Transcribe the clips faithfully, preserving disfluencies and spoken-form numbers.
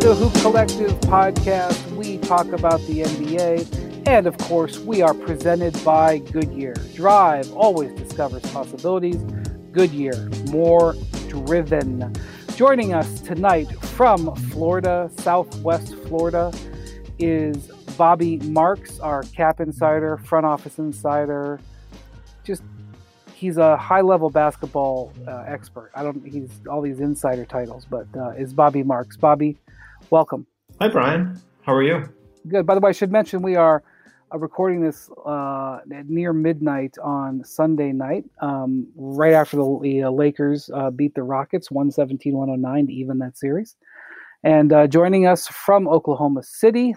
the Hoop Collective podcast. We talk about the N B A, and of course, we are presented by Goodyear. Drive always discovers possibilities. Goodyear, more driven. Joining us tonight from Florida, Southwest Florida, is Bobby Marks, our cap insider, front office insider. Just he's a high-level basketball uh, expert. I don't. He's all these insider titles, but uh, is Bobby Marks. Bobby, welcome. Hi, Brian. How are you? Good. By the way, I should mention we are uh, recording this uh, at near midnight on Sunday night, um, right after the, the uh, Lakers uh, beat the Rockets one seventeen to one oh nine to even that series. And uh, joining us from Oklahoma City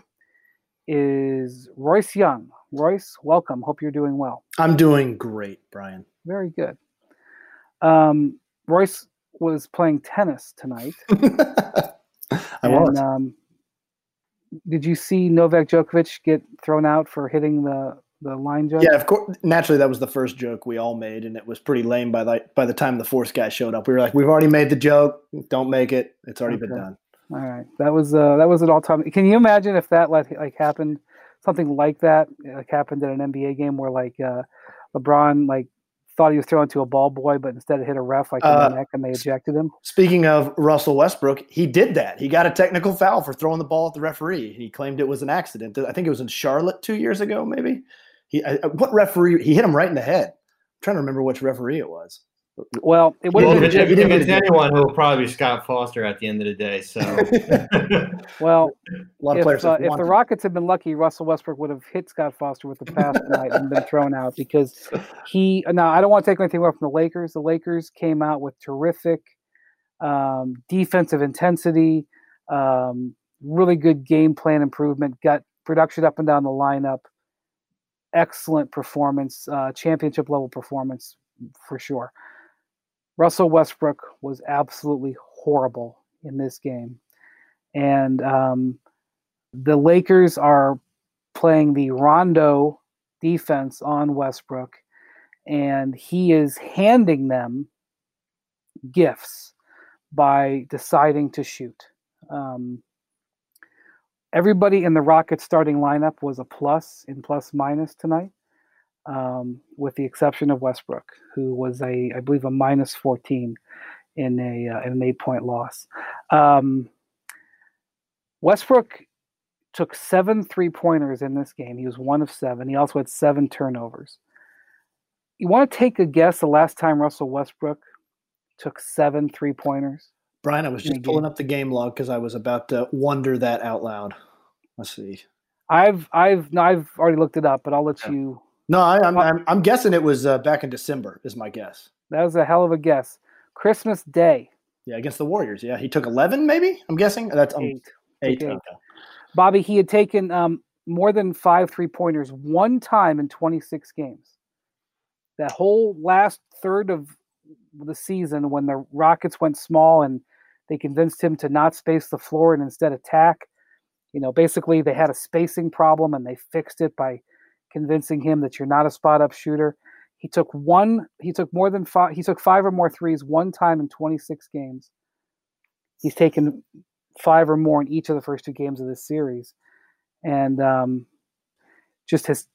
is Royce Young. Royce, welcome. Hope you're doing well. I'm doing great, Brian. Very good. Um, Royce was playing tennis tonight. I and, was. Um, did you see Novak Djokovic get thrown out for hitting the, the line judge? Yeah, of course. Naturally, that was the first joke we all made, and it was pretty lame by the, by the time the fourth guy showed up. We were like, we've already made the joke. Don't make it. It's already Okay. been done. All right. That was uh, that was an all-time. Can you imagine if that like, like happened, something like that like happened at an N B A game where like uh, LeBron like thought he was throwing to a ball boy, but instead it hit a ref like in Uh, the neck and they ejected him? Speaking of Russell Westbrook, he did that. He got a technical foul for throwing the ball at the referee. He claimed it was an accident. I think it was in Charlotte two years ago, maybe. He I, what referee? He hit him right in the head. I'm trying to remember which referee it was. Well, it would Well, have if, been. it, if, if it's anyone, it'll probably be Scott Foster at the end of the day. So, Well, A lot of if, players uh, have if the wanted. Rockets had been lucky, Russell Westbrook would have hit Scott Foster with the pass tonight and been thrown out because he. Now, I don't want to take anything away from the Lakers. The Lakers came out with terrific um, defensive intensity, um, really good game plan improvement, got production up and down the lineup, excellent performance, uh, championship level performance for sure. Russell Westbrook was absolutely horrible in this game. And um, the Lakers are playing the Rondo defense on Westbrook, and he is handing them gifts by deciding to shoot. Um, everybody in the Rockets starting lineup was a plus in plus minus tonight. Um, with the exception of Westbrook, who was a, I believe, a minus fourteen in a uh, in an eight point loss. Um, Westbrook took seven three pointers in this game. He was one of seven. He also had seven turnovers. You want to take a guess the last time Russell Westbrook took seven three pointers? Brian, I was just pulling up the game log because I was about to wonder that out loud. Let's see. I've I've no, I've already looked it up, but I'll let Yeah. you. No, I, I'm, I'm I'm guessing it was uh, back in December. Is my guess. That was a hell of a guess. Christmas Day. Yeah, against the Warriors. Yeah, he took eleven, maybe. I'm guessing that's um, Eight. eight. Took eight. Okay. Bobby, he had taken um, more than five three-pointers one time in twenty-six games. That whole last third of the season when the Rockets went small and they convinced him to not space the floor and instead attack, you know, basically they had a spacing problem and they fixed it by convincing him that you're not a spot-up shooter. He took one. He took more than five. He took five or more threes one time in twenty-six games. He's taken five or more in each of the first two games of this series, and um, just his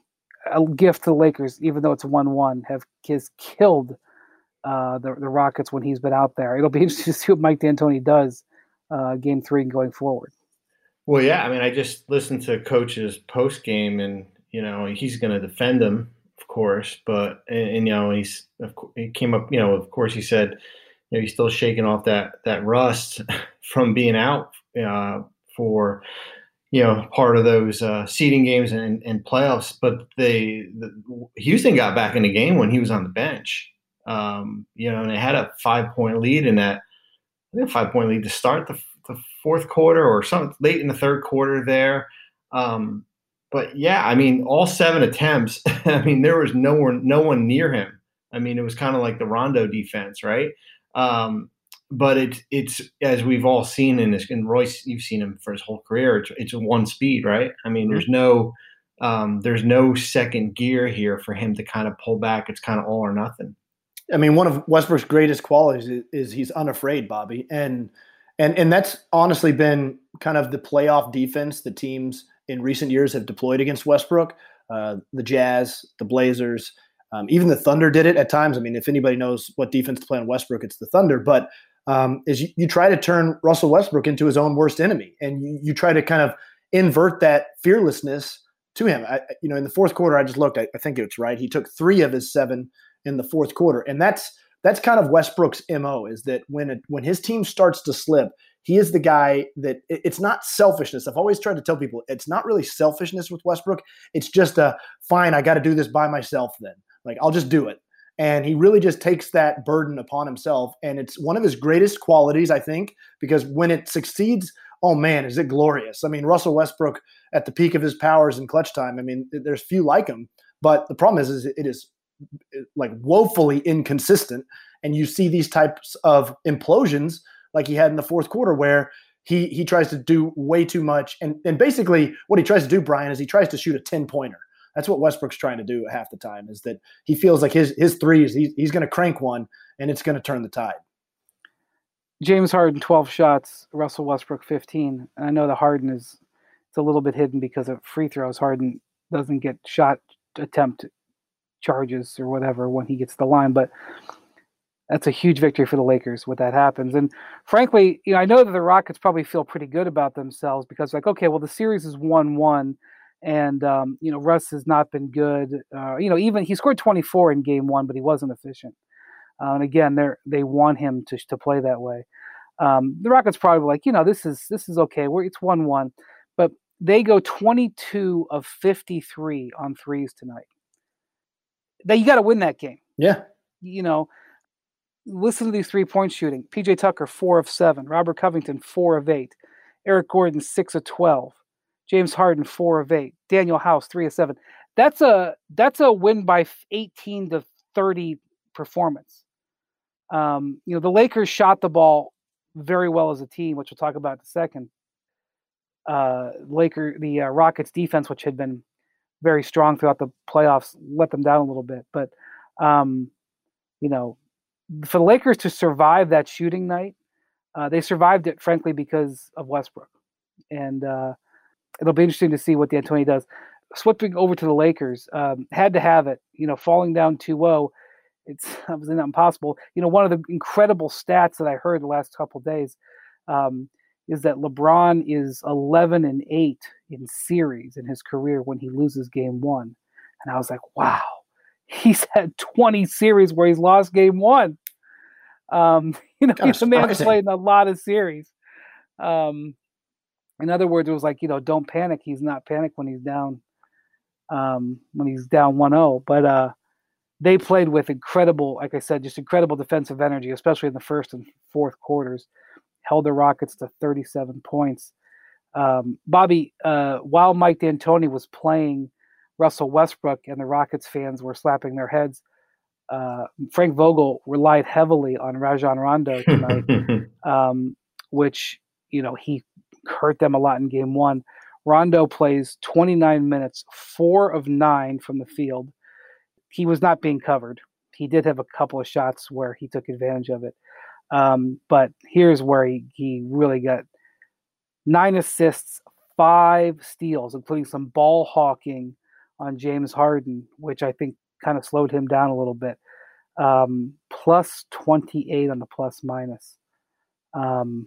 a gift to the Lakers, even though it's one one, have has killed uh, the the Rockets when he's been out there. It'll be interesting to see what Mike D'Antoni does uh, game three and going forward. well, yeah. I mean, I just listened to Coach's post game, and you know he's going to defend him, of course. But and, and you know he's of course, he came up. You know, of course, he said you know he's still shaking off that that rust from being out uh, for. You know, part of those uh, seeding games and, and playoffs, but they the, Houston got back in the game when he was on the bench. Um, you know, and they had a five point lead in that. I think a five point lead to start the, the fourth quarter or something late in the third quarter there. Um, but yeah, I mean, all seven attempts. I mean, there was no one, no one near him. I mean, it was kind of like the Rondo defense, right? Um, But it's it's as we've all seen in this, and Royce, you've seen him for his whole career. It's, it's one speed, right? I mean, there's no um, there's no second gear here for him to kind of pull back. It's kind of all or nothing. I mean, one of Westbrook's greatest qualities is, is he's unafraid, Bobby. And And and that's honestly been kind of the playoff defense the teams in recent years have deployed against Westbrook. Uh, the Jazz, the Blazers, um, even the Thunder did it at times. I mean, if anybody knows what defense to play on Westbrook, it's the Thunder. But um, is you, you try to turn Russell Westbrook into his own worst enemy, and you, you try to kind of invert that fearlessness to him. I, you know, in the fourth quarter, I just looked. I, I think it's right. He took three of his seven in the fourth quarter, and that's that's kind of Westbrook's M O. Is that when it, when his team starts to slip, he is the guy that it, it's not selfishness. I've always tried to tell people it's not really selfishness with Westbrook. It's just a fine. I got to do this by myself. Then, like, I'll just do it. And he really just takes that burden upon himself. And it's one of his greatest qualities, I think, because when it succeeds, oh man, is it glorious. I mean, Russell Westbrook at the peak of his powers in clutch time, I mean, there's few like him. But the problem is, is it is like woefully inconsistent. And you see these types of implosions like he had in the fourth quarter where he he tries to do way too much. And, and basically what he tries to do, Brian, is he tries to shoot a ten-pointer. That's what Westbrook's trying to do half the time, is that he feels like his his threes, he's, he's going to crank one, and it's going to turn the tide. James Harden, twelve shots, Russell Westbrook, fifteen. And I know the Harden is it's a little bit hidden because of free throws. Harden doesn't get shot attempt charges or whatever when he gets the line, but that's a huge victory for the Lakers when that happens. And frankly, you know, I know that the Rockets probably feel pretty good about themselves because, like, okay, well, the series is one one. And, um, you know, Russ has not been good. Uh, you know, even he scored twenty-four in game one, but he wasn't efficient. Uh, and again, they they want him to to play that way. Um, the Rockets probably like, you know, this is this is okay. We're, it's one one. But they go twenty-two of fifty-three on threes tonight. That you got to win that game. Yeah. You know, listen to these three-point shooting. P J Tucker, four of seven. Robert Covington, four of eight. Eric Gordon, six of twelve. James Harden, four of eight. Daniel House, three of seven. That's a that's a win by eighteen to thirty performance. Um, you know, the Lakers shot the ball very well as a team, which we'll talk about in a second. Uh, Laker, the uh, Rockets defense, which had been very strong throughout the playoffs, let them down a little bit. But um, you know, for the Lakers to survive that shooting night, uh, they survived it, frankly, because of Westbrook. And uh, it'll be interesting to see what D'Antoni does. Slipping over to the Lakers, um, had to have it. You know, falling down two oh, it's obviously not impossible. You know, one of the incredible stats that I heard the last couple of days um, is that LeBron is eleven and eight in series in his career when he loses game one. And I was like, wow, he's had twenty series where he's lost game one. Um, you know, he's a man who's played in a lot of series. Um, In other words, it was like, you know, don't panic. He's not panic when he's down, um, when he's down one oh. But uh, they played with incredible, like I said, just incredible defensive energy, especially in the first and fourth quarters. Held the Rockets to thirty-seven points. Um, Bobby, uh, while Mike D'Antoni was playing Russell Westbrook and the Rockets fans were slapping their heads, uh, Frank Vogel relied heavily on Rajon Rondo tonight, um, which, you know, he hurt them a lot in game one. Rondo plays twenty-nine minutes, four of nine from the field. He was not being covered. He did have a couple of shots where he took advantage of it. Um, but here's where he, he really got nine assists, five steals, including some ball hawking on James Harden, which I think kind of slowed him down a little bit. Um, plus twenty-eight on the plus minus. Um,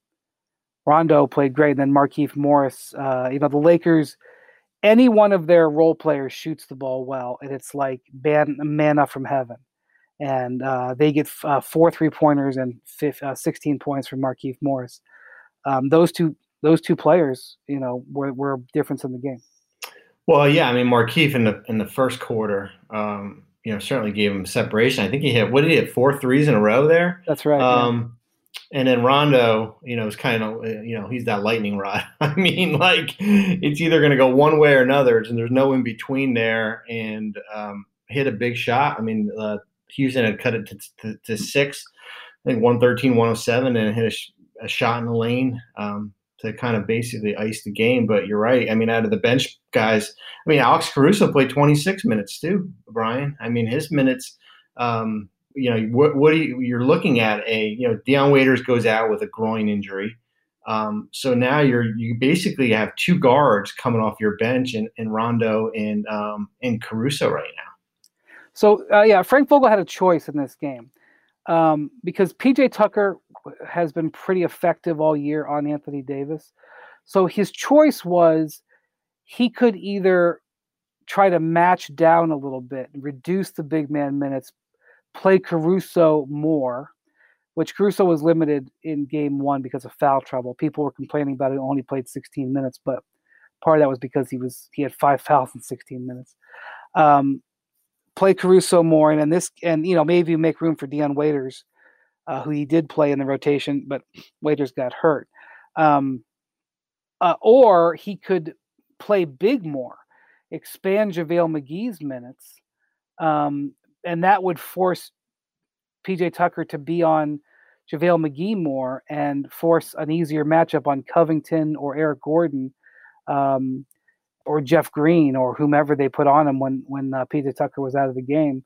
Rondo played great. And then Markieff Morris, uh, you know, the Lakers, any one of their role players shoots the ball well, and it's like ban- manna from heaven. And uh, they get uh, four three-pointers and fifth, uh, sixteen points from Markieff Morris. Um, those two those two players, you know, were, were a difference in the game. Well, yeah, I mean, Markieff in the in the first quarter, um, you know, certainly gave him separation. I think he hit, what did he hit, four threes in a row there? That's right. Um, yeah. And then Rondo, you know, is kind of, you know, he's that lightning rod. I mean, like, it's either going to go one way or another, and there's no in between there. And um, hit a big shot. I mean, uh, Houston had cut it to, to, to six, I think one thirteen, one oh seven, and hit a, sh- a shot in the lane um, to kind of basically ice the game. But you're right. I mean, out of the bench guys, I mean, Alex Caruso played twenty-six minutes too, Brian. I mean, his minutes, um, you know, what, what are you, you're looking at a, you know, Dion Waiters goes out with a groin injury. Um, so now you're, you basically have two guards coming off your bench in, in Rondo and, um, and Caruso right now. So, uh, yeah, Frank Vogel had a choice in this game um, because P J Tucker has been pretty effective all year on Anthony Davis. So his choice was he could either try to match down a little bit, reduce the big man minutes, play Caruso more, which Caruso was limited in game one because of foul trouble. People were complaining about it, only played sixteen minutes, but part of that was because he was he had five fouls in sixteen minutes. Um, play Caruso more, and, and this, and you know, maybe make room for Dion Waiters, uh, who he did play in the rotation, but Waiters got hurt. Um, uh, or he could play big more, expand JaVale McGee's minutes, um, and that would force P J Tucker to be on JaVale McGee more and force an easier matchup on Covington or Eric Gordon, um, or Jeff Green or whomever they put on him when when uh, P J Tucker was out of the game.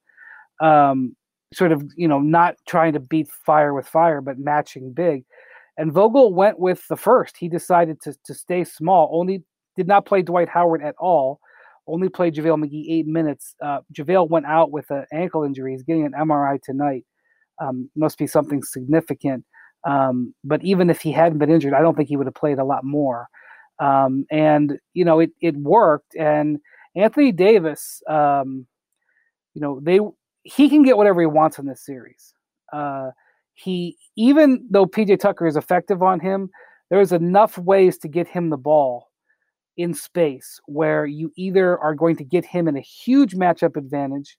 Um, sort of, you know, not trying to beat fire with fire, but matching big. And Vogel went with the first. He decided to to stay small. Only did not play Dwight Howard at all. Only played JaVale McGee eight minutes. Uh, JaVale went out with an ankle injury. He's getting an M R I tonight. Um, must be something significant. Um, but even if he hadn't been injured, I don't think he would have played a lot more. Um, and, you know, it, it worked. And Anthony Davis, um, you know, they he can get whatever he wants in this series. Uh, he, even though P J Tucker is effective on him, there's enough ways to get him the ball in space where you either are going to get him in a huge matchup advantage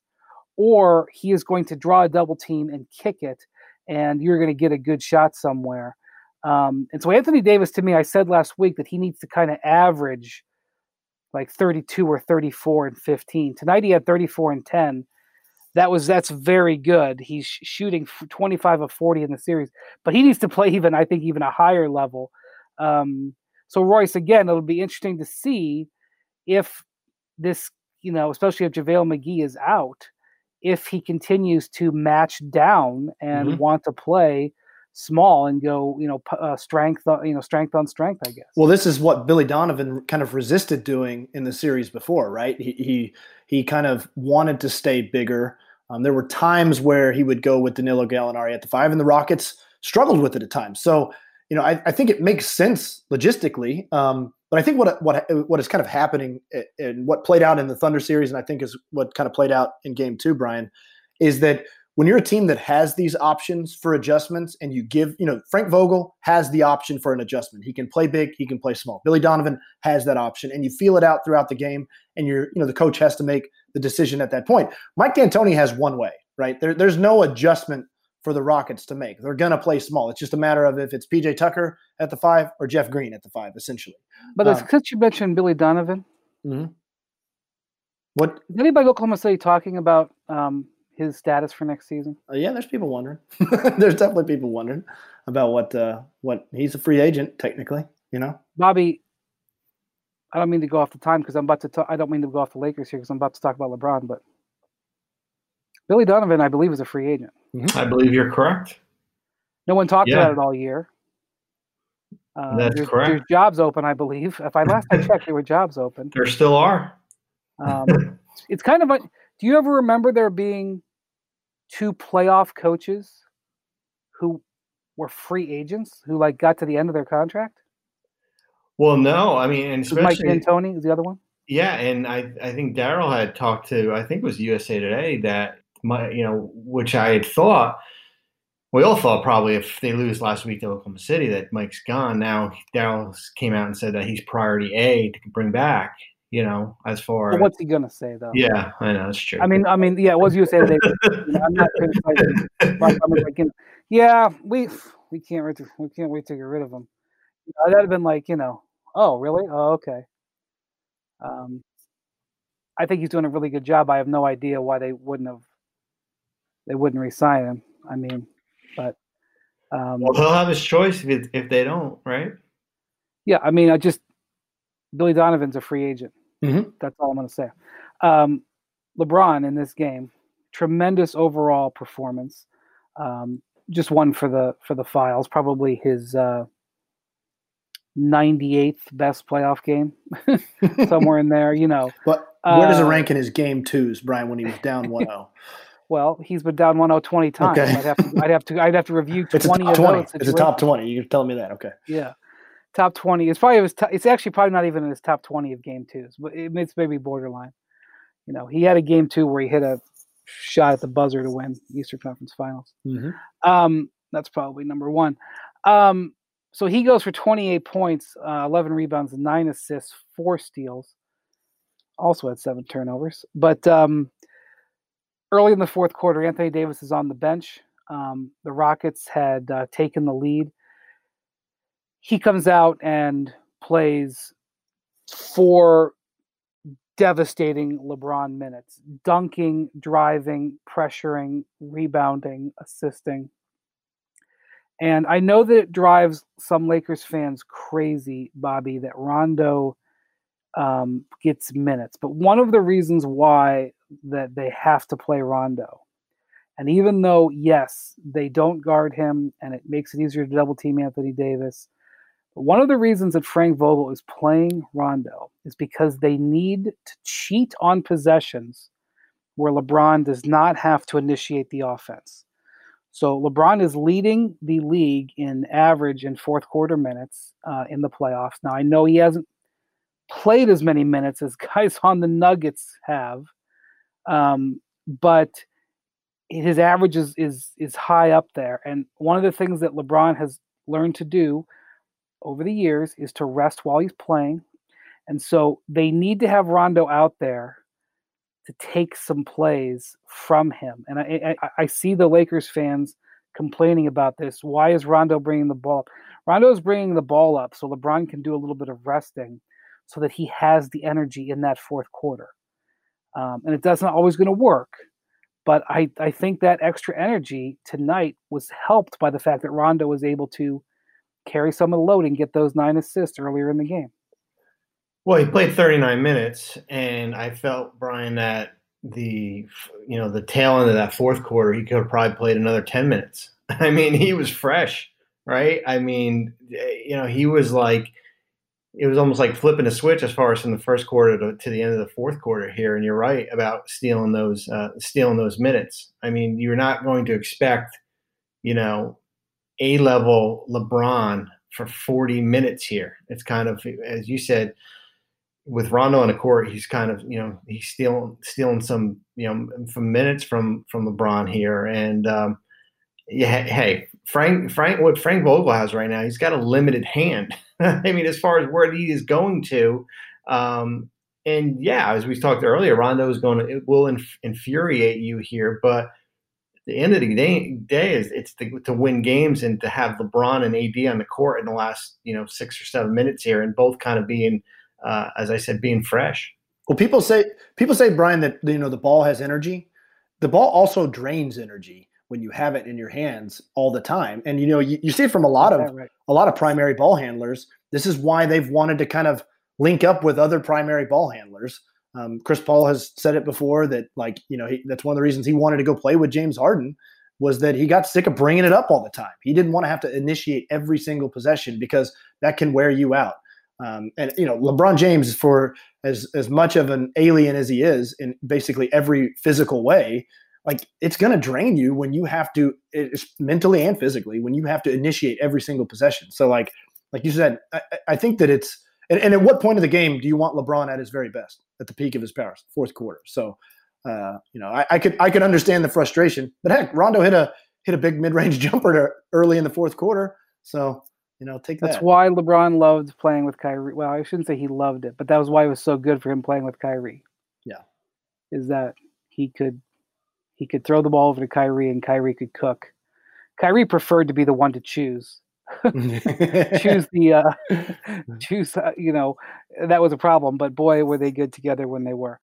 or he is going to draw a double team and kick it, and you're going to get a good shot somewhere. Um, and so Anthony Davis, to me, I said last week that he needs to kind of average like thirty-two or thirty-four and fifteen. Tonight he had thirty-four and ten. That was that's very good. He's shooting twenty-five of forty in the series, but he needs to play even, I think, even a higher level. Um, so Royce, again, it'll be interesting to see if this, you know, especially if JaVale McGee is out, if he continues to match down and mm-hmm. want to play small and go, you know, uh, strength, uh, you know, strength on strength, I guess. Well, this is what Billy Donovan kind of resisted doing in the series before, right? He he, he kind of wanted to stay bigger. Um, there were times where he would go with Danilo Gallinari at the five, and the Rockets struggled with it at times. So, you know, I, I think it makes sense logistically. Um, but I think what what what is kind of happening and what played out in the Thunder series, and I think is what kind of played out in Game Two, Brian, is that when you're a team that has these options for adjustments and you give, you know, Frank Vogel has the option for an adjustment. He can play big, he can play small. Billy Donovan has that option, and you feel it out throughout the game, and you're, you know, the coach has to make the decision at that point. Mike D'Antoni has one way, right? There, there's no adjustment for the Rockets to make. They're going to play small. It's just a matter of if it's P J Tucker at the five or Jeff Green at the five, essentially. But um, since you mentioned Billy Donovan, mm-hmm. what is anybody in Oklahoma City talking about um, his status for next season? Uh, yeah, there's people wondering. There's definitely people wondering about what uh, what he's a free agent technically. You know, Bobby. I don't mean to go off the time because I'm about to talk. I don't mean to go off the Lakers here because I'm about to talk about LeBron, but Billy Donovan, I believe, is a free agent. Mm-hmm. I believe you're correct. No one talked yeah. about it all year. Uh, That's there's, correct. There's jobs open, I believe. If I last I checked, there were jobs open. There still are. Um, it's kind of a. Do you ever remember there being two playoff coaches who were free agents who like got to the end of their contract? Well, no, I mean, and especially Mike D'Antoni is the other one. Yeah, and I, I think Daryl had talked to, I think it was U S A Today, that my, you know, which I had thought, we all thought probably if they lose last week to Oklahoma City that Mike's gone. Now Daryl came out and said that he's priority A to bring back. You know, as far well, what's he gonna say though? Yeah, I know, it's true. I mean, I mean, yeah, it was U S A Today. You know, I'm not criticizing. But I'm like, you know, yeah, we we can't wait to, we can't wait to get rid of him. You know, that'd have been like, you know, oh really? Oh okay. Um, I think he's doing a really good job. I have no idea why they wouldn't have they wouldn't re-sign him. I mean, but um, well, he'll have his choice if it, if they don't, right? Yeah, I mean, I just Billy Donovan's a free agent. Mm-hmm. That's all I'm going to say. Um, LeBron in this game, tremendous overall performance. Um, just one for the for the files. Probably his uh, ninety-eighth best playoff game, somewhere in there. You know, but where does it uh, rank in his game twos, Brian, when he was down one oh? Well, he's been down one oh twenty times. Okay. I'd have to I'd have to I'd have to review twenty it's a top of twenty. those. It's a top twenty. You're telling me that, okay? Yeah, top twenty. It's probably his. T- it's actually probably not even in his top twenty of game twos, but it, it's maybe borderline. You know, he had a game two where he hit a shot at the buzzer to win Eastern Conference Finals. Mm-hmm. Um, that's probably number one. Um, so he goes for twenty-eight points, uh, eleven rebounds, nine assists, four steals. Also had seven turnovers. But um, early in the fourth quarter, Anthony Davis is on the bench. Um, the Rockets had uh, taken the lead. He comes out and plays four devastating LeBron minutes, dunking, driving, pressuring, rebounding, assisting. And I know that it drives some Lakers fans crazy, Bobby, that Rondo um, gets minutes. But one of the reasons why that they have to play Rondo, and even though, yes, they don't guard him and it makes it easier to double team Anthony Davis, one of the reasons that Frank Vogel is playing Rondo is because they need to cheat on possessions where LeBron does not have to initiate the offense. So LeBron is leading the league in average in fourth quarter minutes uh, in the playoffs. Now, I know he hasn't played as many minutes as guys on the Nuggets have, um, but his average is, is, is high up there. And one of the things that LeBron has learned to do over the years is to rest while he's playing. And so they need to have Rondo out there to take some plays from him. And I, I, I see the Lakers fans complaining about this. Why is Rondo bringing the ball up? Rondo is bringing the ball up so LeBron can do a little bit of resting so that he has the energy in that fourth quarter. Um, and it doesn't always going to work. But I, I think that extra energy tonight was helped by the fact that Rondo was able to carry some of the load and get those nine assists earlier in the game. Well, he played thirty-nine minutes, and I felt, Brian, that the you know the tail end of that fourth quarter, he could have probably played another ten minutes. I mean, he was fresh, right? I mean, you know, he was like, it was almost like flipping a switch as far as from the first quarter to, to the end of the fourth quarter here. And you're right about stealing those uh, stealing those minutes. I mean, you're not going to expect, you know, A-level LeBron for forty minutes here. It's kind of, as you said, with Rondo on the court, he's kind of, you know, he's stealing stealing some, you know, from minutes from from LeBron here. And um, yeah, hey, Frank Frank what Frank Vogel has right now, he's got a limited hand. I mean, as far as where he is going to, um, and yeah, as we talked earlier, Rondo is going to it will inf- infuriate you here, but the end of the day, day is it's to, to win games and to have LeBron and A D on the court in the last, you know, six or seven minutes here, and both kind of being, uh, as I said, being fresh. Well, people say people say, Brian, that you know the ball has energy. The ball also drains energy when you have it in your hands all the time, and you know you, you see it from a lot of right. a lot of primary ball handlers. This is why they've wanted to kind of link up with other primary ball handlers. Um, Chris Paul has said it before that, like, you know, he, that's one of the reasons he wanted to go play with James Harden was that he got sick of bringing it up all the time. He didn't want to have to initiate every single possession because that can wear you out. Um, and, you know, LeBron James, for as, as much of an alien as he is in basically every physical way, like it's going to drain you when you have to, it's mentally and physically, when you have to initiate every single possession. So like, like you said, I, I think that it's, and, and at what point of the game do you want LeBron at his very best? At the peak of his powers, fourth quarter. So, uh, you know, I, I could I could understand the frustration, but heck, Rondo hit a hit a big mid range jumper to, early in the fourth quarter. So, you know, take That's that. why LeBron loved playing with Kyrie. Well, I shouldn't say he loved it, but that was why it was so good for him playing with Kyrie. Yeah, is that he could he could throw the ball over to Kyrie and Kyrie could cook. Kyrie preferred to be the one to choose. choose the uh, choose uh, you know, that was a problem, but boy were they good together when they were.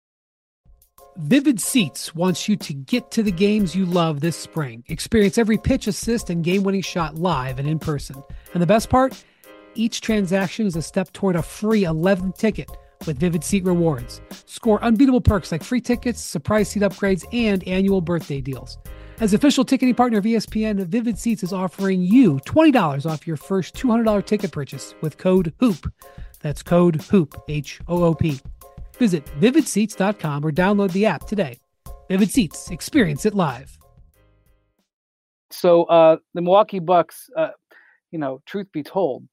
Vivid Seats wants you to get to the games you love this spring. Experience every pitch, assist, and game-winning shot live and in person. And the best part? Each transaction is a step toward a free eleventh ticket with Vivid Seat Rewards. Score unbeatable perks like free tickets, surprise seat upgrades, and annual birthday deals. As official ticketing partner of E S P N, Vivid Seats is offering you twenty dollars off your first two hundred dollars ticket purchase with code HOOP. That's code HOOP, H O O P. Visit vivid seats dot com or download the app today. Vivid Seats, experience it live. So uh, the Milwaukee Bucks, uh, you know, truth be told,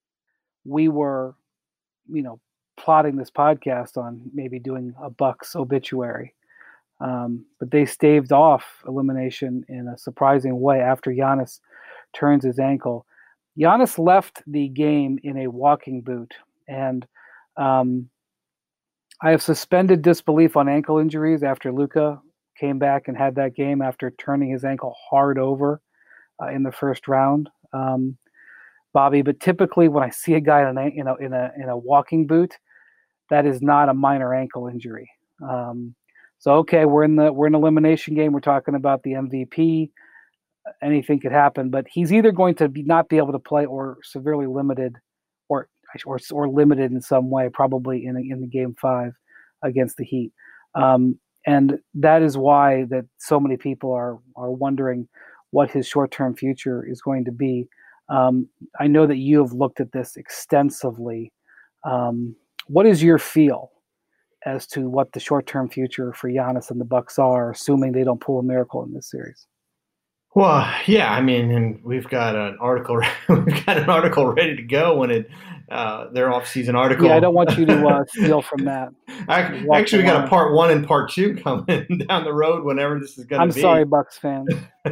we were, you know, plotting this podcast on maybe doing a Bucks obituary. Um, but they staved off elimination in a surprising way after Giannis turns his ankle. Giannis left the game in a walking boot, and um, I have suspended disbelief on ankle injuries after Luka came back and had that game after turning his ankle hard over uh, in the first round, um, Bobby. But typically, when I see a guy in a you know in a in a walking boot, that is not a minor ankle injury. Um, So okay, we're in the we're in an elimination game. We're talking about the M V P. Anything could happen, but he's either going to be not be able to play or severely limited, or or or limited in some way, probably in in the game five against the Heat. Um, and that is why that so many people are are wondering what his short term future is going to be. Um, I know that you have looked at this extensively. Um, what is your feel as to what the short-term future for Giannis and the Bucks are, assuming they don't pull a miracle in this series? Well, yeah, I mean, and we've got an article, we've got an article ready to go when it, uh, their off-season article. Yeah, I don't want you to uh, steal from that. I, actually, we got a part one and part two coming down the road whenever this is going to be. I'm sorry, Bucks fans.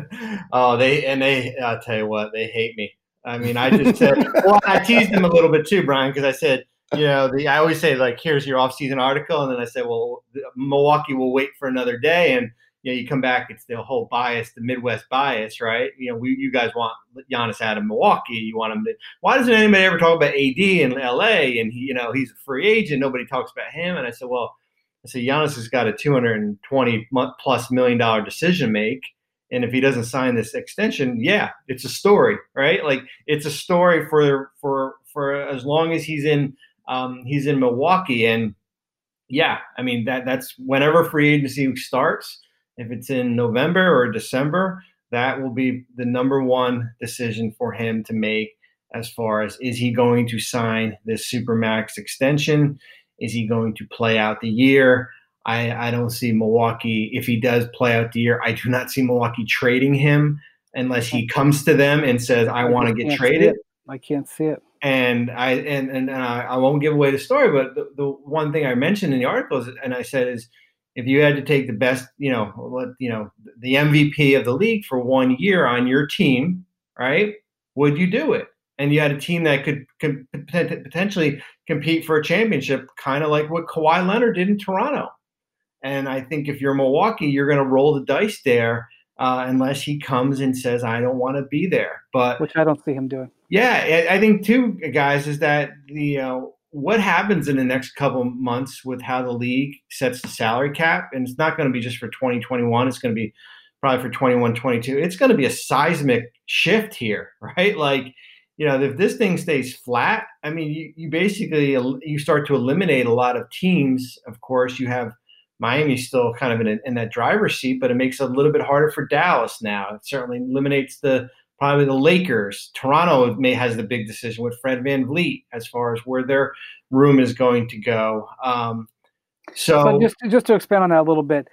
oh, they and they. I'll tell you what, they hate me. I mean, I just said, well, I teased them a little bit too, Brian, because I said, you know, the I always say, like, here's your off-season article, and then I say, well, Milwaukee will wait for another day, and you know, you come back, it's the whole bias, the Midwest bias, right? You know, we you guys want Giannis out of Milwaukee, you want him to. Why doesn't anybody ever talk about A D in L A? And he, you know, he's a free agent, nobody talks about him. And I said, well, I said Giannis has got a two hundred twenty plus million dollar decision to make. And if he doesn't sign this extension, yeah, it's a story, right? Like, it's a story for for for as long as he's in um, he's in Milwaukee. And yeah, I mean that that's whenever free agency starts. If it's in November or December, that will be the number one decision for him to make as far as, is he going to sign this Supermax extension? Is he going to play out the year? I, I don't see Milwaukee, if he does play out the year, I do not see Milwaukee trading him unless he comes to them and says, I, I want to get traded. I can't see it. And I and, and, and I, I won't give away the story, but the, the one thing I mentioned in the article is, and I said is, if you had to take the best, you know, what you know, the M V P of the league for one year on your team, right? Would you do it? And you had a team that could, could potentially compete for a championship, kind of like what Kawhi Leonard did in Toronto. And I think if you're Milwaukee, you're going to roll the dice there, uh, unless he comes and says, I don't want to be there. But which I don't see him doing. Yeah, I think too, guys, is that the uh, what happens in the next couple of months with how the league sets the salary cap, and it's not going to be just for twenty twenty-one. It's going to be probably for twenty-one twenty-two. It's going to be a seismic shift here, right? Like, you know, if this thing stays flat, I mean, you, you basically you start to eliminate a lot of teams. Of course, you have Miami still kind of in, a, in that driver's seat, but it makes it a little bit harder for Dallas now. It certainly eliminates the probably the Lakers. Toronto may has the big decision with Fred VanVleet as far as where their room is going to go. Um, so, so just just to expand on that a little bit,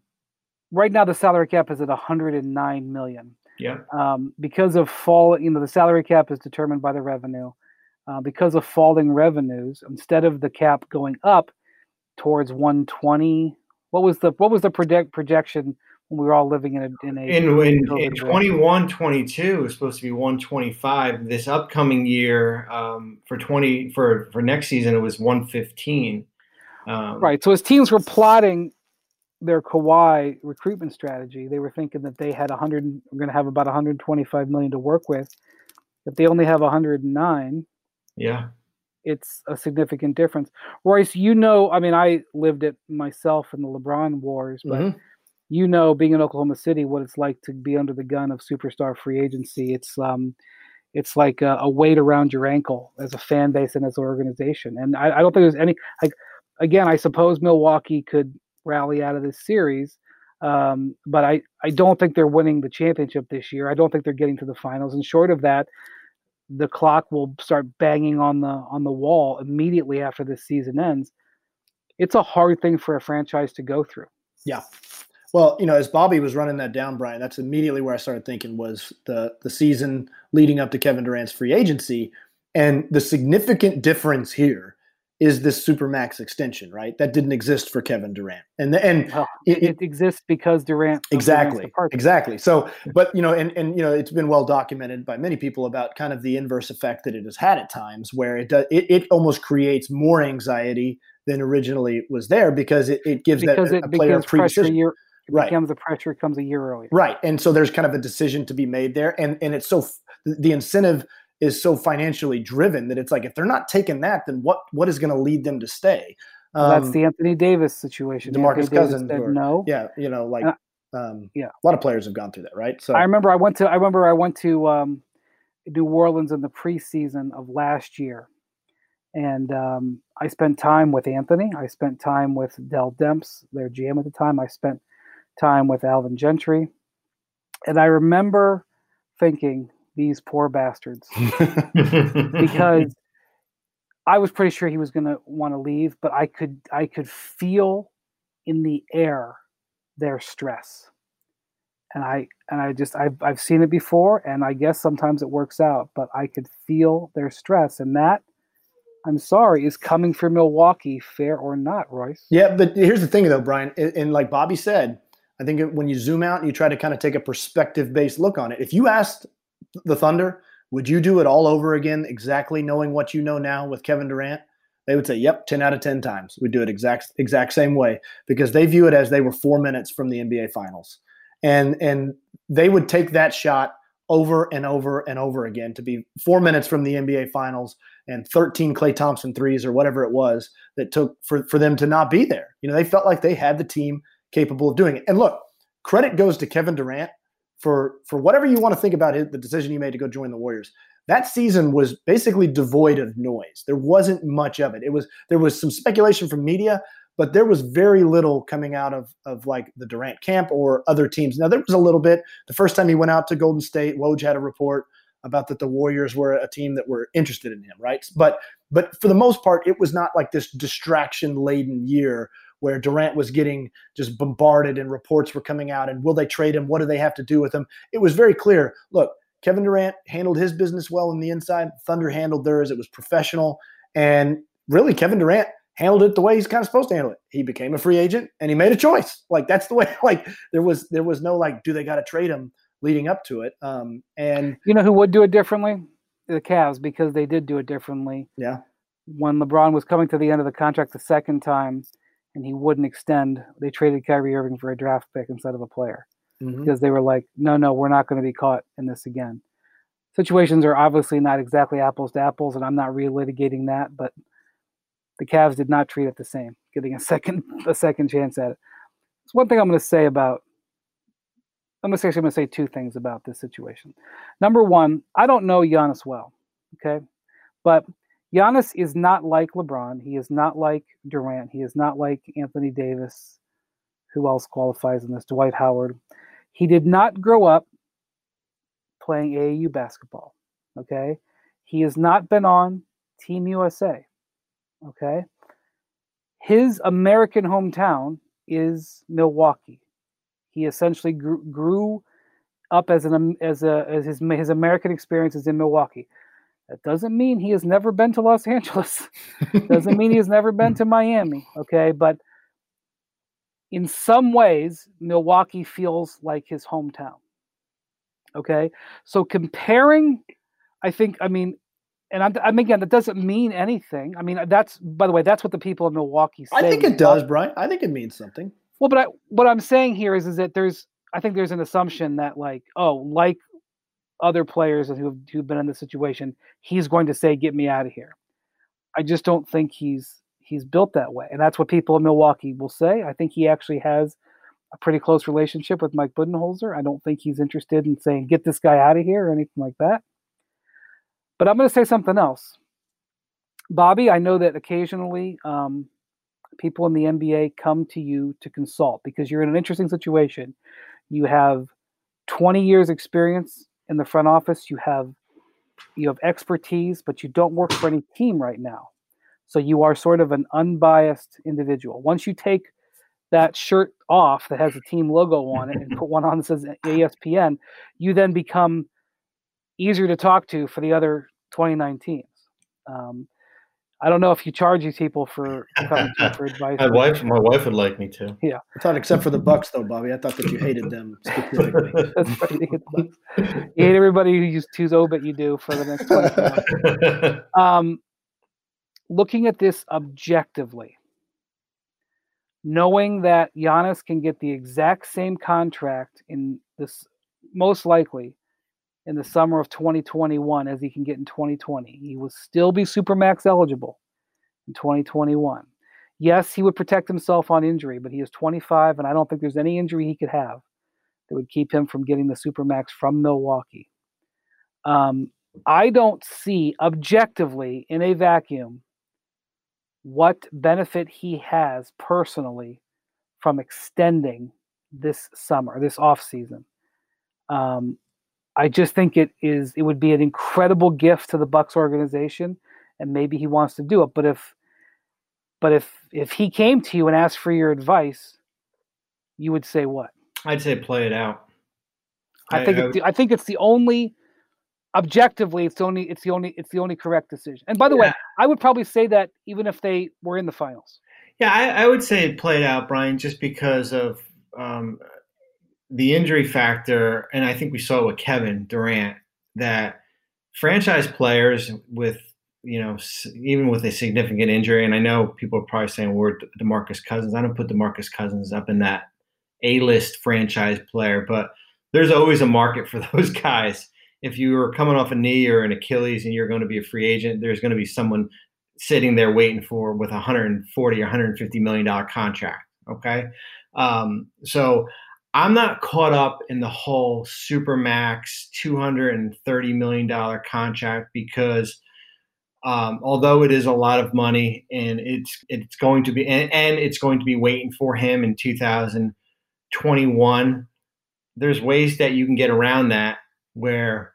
right now the salary cap is at one hundred nine million. Yeah. Um, because of fall, you know, the salary cap is determined by the revenue. Uh, because of falling revenues, instead of the cap going up towards one twenty, what was the what was the project projection? We were all living in a in a in, in, in twenty-one twenty-two it was supposed to be one twenty-five. This upcoming year, um, for twenty for for next season, it was one fifteen. Um, right. So as teams were plotting their Kawhi recruitment strategy, they were thinking that they had one hundred. We're going to have about one hundred twenty-five million to work with. If they only have one hundred nine, yeah, it's a significant difference. Royce, you know, I mean, I lived it myself in the LeBron wars, but. Mm-hmm. You know, being in Oklahoma City, what it's like to be under the gun of superstar free agency. It's um, it's like a, a weight around your ankle as a fan base and as an organization. And I, I don't think there's any like again, I suppose Milwaukee could rally out of this series, um, but I, I don't think they're winning the championship this year. I don't think they're getting to the finals. And short of that, the clock will start banging on the on the wall immediately after this season ends. It's a hard thing for a franchise to go through. Yeah. Well, you know, as Bobby was running that down, Brian, that's immediately where I started thinking was the the season leading up to Kevin Durant's free agency. And the significant difference here is this Supermax extension, right? That didn't exist for Kevin Durant. And the, and well, it, it, it exists because Durant exactly, exactly. So, but you know, and and you know, it's been well documented by many people about kind of the inverse effect that it has had at times, where it does it, it almost creates more anxiety than originally was there because it, it gives because that it a player a pressure year, it right. becomes the pressure comes a year earlier. Right. And so there's kind of a decision to be made there. And and it's so the incentive is so financially driven that it's like, if they're not taking that, then what what is going to lead them to stay? Um, well, that's the Anthony Davis situation. DeMarcus Cousins said or, no. Yeah. You know, like um, yeah, a lot of players have gone through that. Right. So I remember I went to I remember I went to um, New Orleans in the preseason of last year. And um, I spent time with Anthony. I spent time with Dell Demps, their G M at the time. I spent time with Alvin Gentry. And I remember thinking, these poor bastards. Because I was pretty sure he was going to want to leave, but I could I could feel in the air their stress. And I and I just I've I've seen it before, and I guess sometimes it works out, but I could feel their stress, and that, I'm sorry, is coming from Milwaukee, fair or not, Royce. Yeah, but here's the thing, though, Brian. And, and like Bobby said, I think when you zoom out and you try to kind of take a perspective-based look on it, if you asked the Thunder, would you do it all over again, exactly knowing what you know now with Kevin Durant? They would say, yep, ten out of ten times. We'd do it exact exact same way because they view it as they were four minutes from the N B A Finals. And, and they would take that shot over and over and over again to be four minutes from the N B A Finals and thirteen Klay Thompson threes or whatever it was that took for, for them to not be there. You know, they felt like they had the team capable of doing it. And look, credit goes to Kevin Durant for, for whatever you want to think about it, the decision he made to go join the Warriors. That season was basically devoid of noise. There wasn't much of it. It was there was some speculation from media, but there was very little coming out of, of like the Durant camp or other teams. Now, there was a little bit. The first time he went out to Golden State, Woj had a report about that the Warriors were a team that were interested in him, right? But but for the most part, it was not like this distraction-laden year where Durant was getting just bombarded and reports were coming out and will they trade him? What do they have to do with him? It was very clear. Look, Kevin Durant handled his business well on the inside. Thunder handled theirs. It was professional. And really, Kevin Durant handled it the way he's kind of supposed to handle it. He became a free agent and he made a choice. Like that's the way, like there was, there was no like, do they got to trade him leading up to it? Um, and you know who would do it differently? The Cavs, because they did do it differently. Yeah. When LeBron was coming to the end of the contract the second time and he wouldn't extend, they traded Kyrie Irving for a draft pick instead of a player. Mm-hmm. Because they were like, no, no, we're not going to be caught in this again. Situations are obviously not exactly apples to apples, and I'm not relitigating that, but the Cavs did not treat it the same, getting a second a second chance at it. It's one thing I'm going to say about I'm actually going to say two things about this situation. Number one, I don't know Giannis well, okay? But Giannis is not like LeBron. He is not like Durant. He is not like Anthony Davis. Who else qualifies in this? Dwight Howard. He did not grow up playing A A U basketball, okay? He has not been on Team U S A, okay? His American hometown is Milwaukee. He essentially grew, grew up as an as a as his his American experience is in Milwaukee. That doesn't mean he has never been to Los Angeles. Doesn't mean he has never been to Miami, okay? But in some ways, Milwaukee feels like his hometown. Okay, so comparing, I think, I mean, and I'm, I'm again, that doesn't mean anything. I mean, that's, by the way, that's what the people in Milwaukee say. I think it does, Brian. I think it means something. Well, but I, what I'm saying here is, is that there's, I think there's an assumption that like, oh, like other players who've, who've been in this situation, he's going to say, get me out of here. I just don't think he's, he's built that way. And that's what people in Milwaukee will say. I think he actually has a pretty close relationship with Mike Budenholzer. I don't think he's interested in saying, get this guy out of here or anything like that. But I'm going to say something else. Bobby, I know that occasionally um, people in the N B A come to you to consult because you're in an interesting situation. You have twenty years experience in the front office. You have you have expertise, but you don't work for any team right now. So you are sort of an unbiased individual. Once you take that shirt off that has a team logo on it and put one on that says E S P N, you then become easier to talk to for the other twenty-nine teams. Um, I don't know if you charge these people for coming to you for advice. My wife, my wife would like me to. Yeah. I thought, except for the Bucks, though, Bobby. I thought that you hated them specifically. That's right. You hate, the Bucks. You hate everybody who used whose obit you do for the next twenty-four hours. Um, looking at this objectively, knowing that Giannis can get the exact same contract in this, most likely in the summer of twenty twenty-one as he can get in twenty twenty. He will still be Supermax eligible in twenty twenty-one. Yes, he would protect himself on injury, but he is twenty-five, and I don't think there's any injury he could have that would keep him from getting the Supermax from Milwaukee. Um, I don't see objectively in a vacuum what benefit he has personally from extending this summer, this offseason. Um, I just think it is. It would be an incredible gift to the Bucks organization, and maybe he wants to do it. But if, but if if he came to you and asked for your advice, you would say what? I'd say play it out. I, I think I, it's the, I think it's the only objectively it's the only it's the only it's the only correct decision. And by the yeah. way, I would probably say that even if they were in the finals. Yeah, I, I would say play it out, Brian, just because of um, the injury factor, and I think we saw it with Kevin Durant, that franchise players with, you know, even with a significant injury, and I know people are probably saying we're DeMarcus Cousins. I don't put DeMarcus Cousins up in that A-list franchise player, but there's always a market for those guys. If you are coming off a knee or an Achilles and you're going to be a free agent, there's going to be someone sitting there waiting for with a one hundred forty or one hundred fifty million dollars contract. Okay. Um, so I'm not caught up in the whole Supermax two hundred thirty million dollars contract because um, although it is a lot of money and it's, it's going to be, and, and it's going to be waiting for him in two thousand twenty-one, there's ways that you can get around that where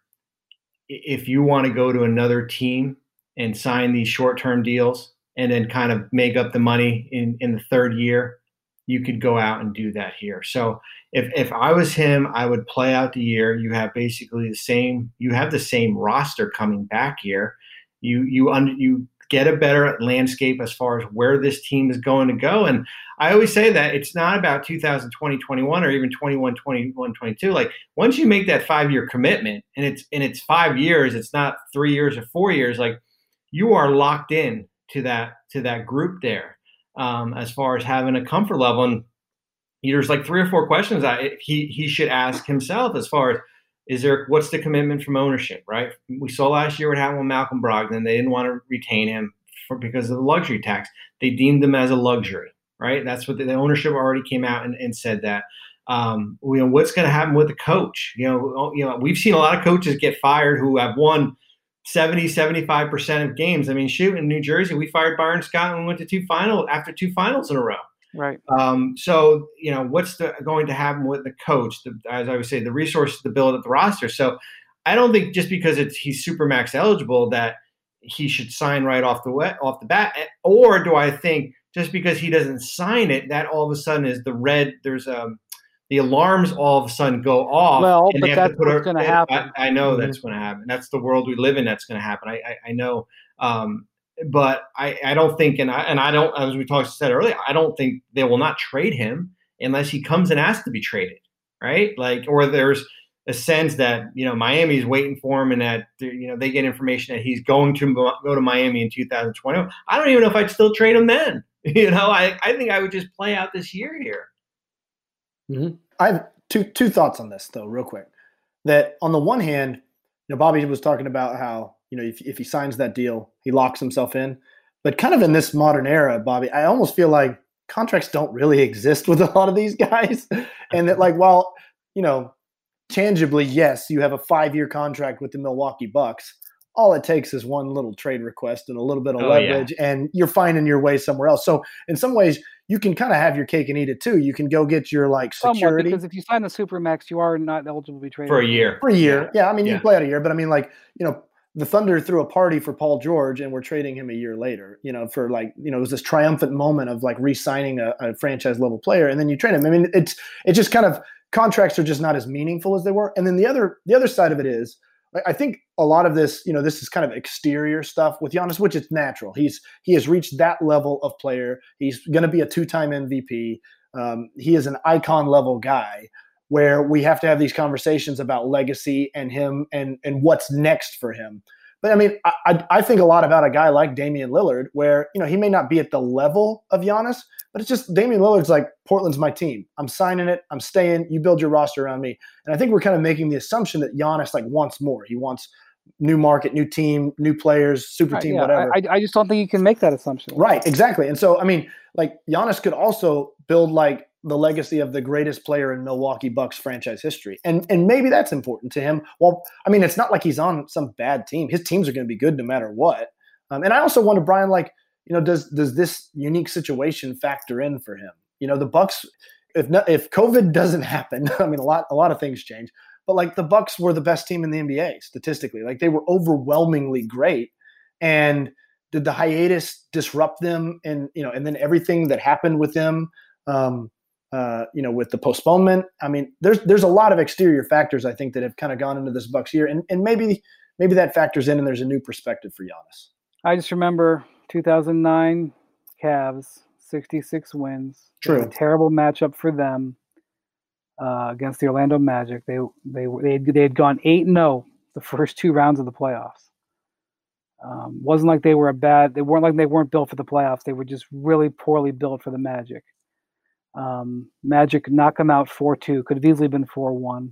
if you want to go to another team and sign these short-term deals and then kind of make up the money in, in the third year, you could go out and do that here. So if, if I was him, I would play out the year. You have basically the same, you have the same roster coming back here. You, you, un, you get a better landscape as far as where this team is going to go. And I always say that it's not about two thousand twenty, twenty-one or even twenty-one, twenty-one, twenty-two. Like once you make that five-year commitment and it's, and it's five years, it's not three years or four years, like you are locked in to that, to that group there um, as far as having a comfort level. And there's like three or four questions I, he, he should ask himself as far as, is there, what's the commitment from ownership, right? We saw last year what happened with Malcolm Brogdon. They didn't want to retain him for, because of the luxury tax. They deemed him as a luxury, right? That's what the, the ownership already came out and, and said that. Um, you know, what's going to happen with the coach? You know, you know, we've seen a lot of coaches get fired who have won seventy, seventy-five percent of games. I mean, shoot, in New Jersey, we fired Byron Scott and we went to two finals after two finals in a row. Right. Um, so, you know, what's the, going to happen with the coach? The, as I would say, the resources to build up the roster. So I don't think just because it's he's Supermax eligible that he should sign right off the wet, off the bat. Or do I think just because he doesn't sign it, that all of a sudden is the red, there's um, the alarms all of a sudden go off. Well, and but that's what's going to happen. I, I know mm-hmm. that's going to happen. That's the world we live in. That's going to happen. I, I, I know. Um, But I, I don't think, and I, and I don't, as we talked said earlier, I don't think they will not trade him unless he comes and asks to be traded, right? Like, or there's a sense that, you know, Miami's waiting for him and that, you know, they get information that he's going to go to Miami in two thousand twenty. I don't even know if I'd still trade him then. You know, I, I think I would just play out this year here. Mm-hmm. I have two two thoughts on this, though, real quick. That on the one hand, you know, Bobby was talking about how, you know, if, if he signs that deal, he locks himself in. But kind of in this modern era, Bobby, I almost feel like contracts don't really exist with a lot of these guys. And that, like, while, you know, tangibly, yes, you have a five-year contract with the Milwaukee Bucks, all it takes is one little trade request and a little bit of Oh, leverage, and you're finding your way somewhere else. So in some ways, you can kind of have your cake and eat it too. You can go get your like Somewhat, security because if you sign the Supermax, you are not eligible to be traded For a year. for a year. Yeah, I mean, you Yeah. can play out a year, but I mean, like, you know, the Thunder threw a party for Paul George, and we're trading him a year later, you know, for like, you know, it was this triumphant moment of like re-signing a, a franchise level player, and then you trade him. I mean, it's it's just kind of contracts are just not as meaningful as they were. And then the other the other side of it is, I think a lot of this, you know, this is kind of exterior stuff with Giannis, which is natural. He's he has reached that level of player. He's going to be a two-time M V P. Um, he is an icon level guy, where we have to have these conversations about legacy and him and and what's next for him. But I mean, I, I think a lot about a guy like Damian Lillard, where, you know, he may not be at the level of Giannis, but it's just Damian Lillard's like, Portland's my team. I'm signing it. I'm staying. You build your roster around me. And I think we're kind of making the assumption that Giannis like wants more. He wants new market, new team, new players, super Right, team, yeah, whatever. I, I just don't think you can make that assumption. Right, exactly. And so, I mean, like Giannis could also build like the legacy of the greatest player in Milwaukee Bucks franchise history. And and maybe that's important to him. Well, I mean, it's not like he's on some bad team. His teams are going to be good no matter what. Um, and I also wonder, Brian, like, you know, does does this unique situation factor in for him? You know, the Bucks, if not, if COVID doesn't happen, I mean, a lot a lot of things change. But like the Bucks were the best team in the N B A statistically. Like they were overwhelmingly great. And did the hiatus disrupt them? And, you know, and then everything that happened with them, um, uh, you know, with the postponement. I mean, there's there's a lot of exterior factors, I think, that have kind of gone into this Bucks year. And and maybe maybe that factors in and there's a new perspective for Giannis. I just remember two thousand nine Cavs, sixty-six wins. It was True. a terrible matchup for them uh, against the Orlando Magic. They they they had, they had gone eight and zero the first two rounds of the playoffs. Um, wasn't like they were a bad. They weren't like they weren't built for the playoffs. They were just really poorly built for the Magic. Um, Magic knocked them out four two. Could have easily been four one,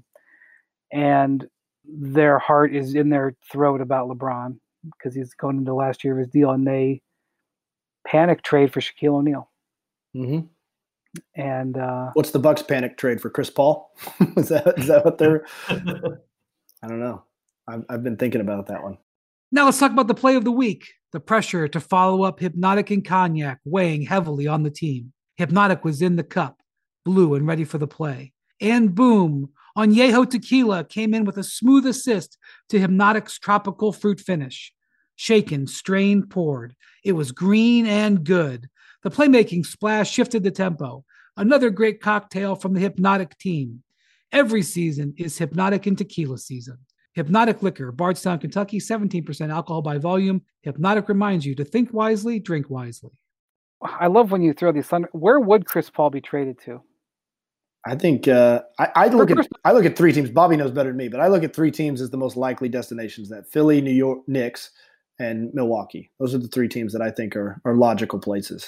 and their heart is in their throat about LeBron because he's going into last year of his deal, and they panic trade for Shaquille O'Neal. Mm-hmm. And uh, what's the Bucks panic trade for Chris Paul? is that is that what they're? I don't know. I've I've been thinking about that one. Now let's talk about the play of the week. The pressure to follow up Hypnotic and Cognac weighing heavily on the team. Hypnotic was in the cup, blue and ready for the play. And boom, Añejo Tequila came in with a smooth assist to Hypnotic's tropical fruit finish. Shaken, strained, poured. It was green and good. The playmaking splash shifted the tempo. Another great cocktail from the Hypnotic team. Every season is Hypnotic and Tequila season. Hypnotic Liquor, Bardstown, Kentucky, seventeen percent alcohol by volume. Hypnotic reminds you to think wisely, drink wisely. I love when you throw these thunder. Where would Chris Paul be traded to? I think uh, I, I look For at I look at three teams. Bobby knows better than me, but I look at three teams as the most likely destinations: that Philly, New York, Knicks, and Milwaukee. Those are the three teams that I think are are logical places.